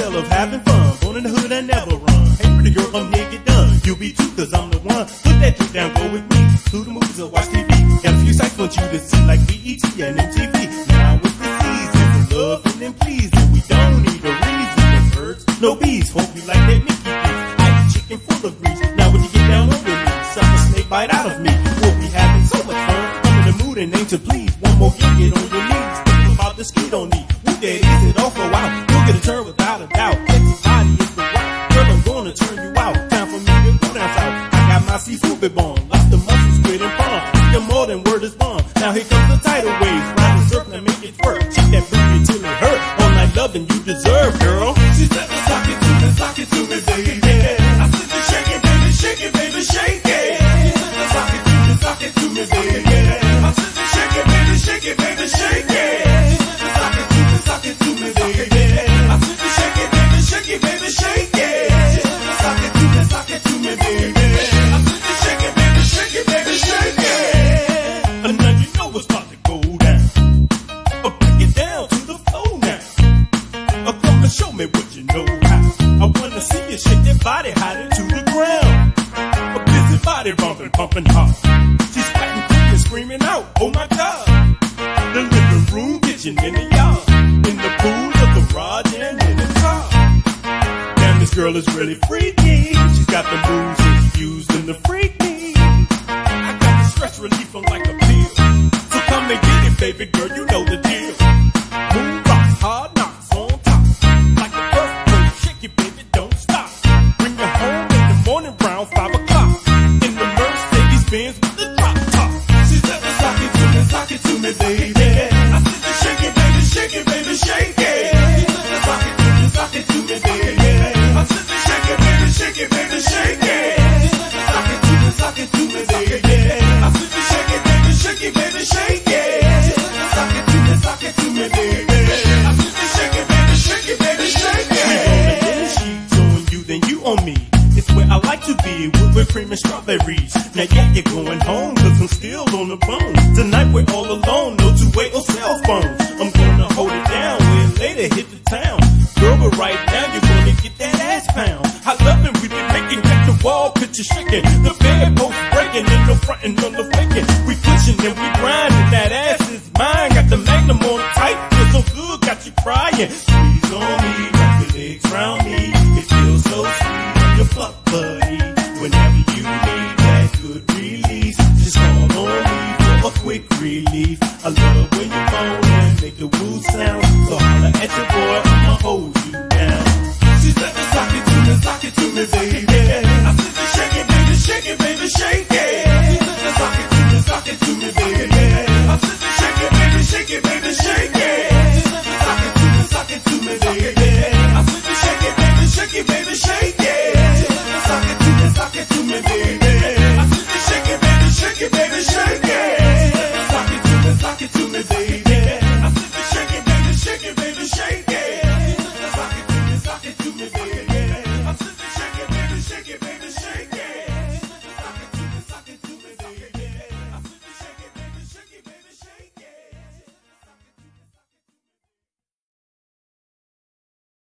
tale of having fun. Born in the hood and never run. Hey, pretty girl, come here, get done. You'll be too, cause I'm the one. Put that drink down, go with me. To the movies or watch TV. Got a few sites want you to see, like BET and MTV. Now it's the season for loving and pleasing. We don't need a reason. No birds, no bees. Hope you like that Mickey D's. I eat chicken full of grease. Now when you get down on your knees, suck a snake bite out of me. We'll be having so much fun. I'm in the mood and aim to please. One more gig, get on your knees. Think about the skeet on me. Who that is, it all flow out. You'll get a turn without a doubt. Everybody is the route. Girl, I'm gonna turn you out. Time for me to go down south. I got my seafood bit bomb. Lost the muscle, squid and prawn. You're more than word is bond. Now here comes the tidal waves. Ride the surf and make it work. Check that booty till it hurt. All night loving you deserve, girl. She said, sock it to me, baby. I said, shake it, baby, shake it, baby, shake it. She said, sock it to me, baby. I said, shake it, baby, shake it, baby, shake it. She said, sock it to me, baby. I said, shake it, baby, shake it, baby, shake it. She said, sock it to me, baby. I said, shake it, baby, shake it, baby, shake it. And now you know what's about to go down. Break it down to the floor now. Come and show me what you know how. I wanna see you shake that body hot into the ground. A busy body bumping, pumping hard. She's sweating, cooking, screaming out, oh my God. The living room, kitchen, in the yard. In the pool, the garage, and in the car. Damn, this girl is really freaky. She's got the moves infused in the freaky. I got the stress relief on like a pill. So come and get it, baby girl, you know the deal. Moon rocks, hard knocks on top. Like a earthquake, shake it, baby, don't stop. Bring you home in the morning round 5 o'clock. In the Mercedes Benz with the drop top. She said, sock it to me, baby. I said, shake it, baby, shake it, baby, shake it. She said, sock it to me, baby. I said, shake it, baby, shake it, baby, shake it. She said, sock it to me, baby. I said, shake it, baby, shake it, baby, shake it. She said, sock it to me, baby. I said, shake it, baby, shake it, baby, shake We it. rolling in the sheets, on you, then you on me. It's where I like to be, with whipped cream and strawberries. Now yeah, you're going home, cause I'm still on the phone. Tonight we're all alone, no two-way or cell phones. I'm gonna hold it down, when later hit the town. Girl, but right now you're gonna get that ass pound. I love it, we been making, got the wall picture shaking. The bedpost breaking, and no frontin' on the faking. We pushing and we grinding, that ass is mine. Got the magnum on tight, feel so good, got you crying. Squeeze on me, wrap your legs round me. It feels so sweet on your butt, buddy. Whenever you need that good release, just call on me for a quick relief. I love when you moan and make the woo sound. So holla at your boy, I'ma hold you down. She said, sock it to me, baby.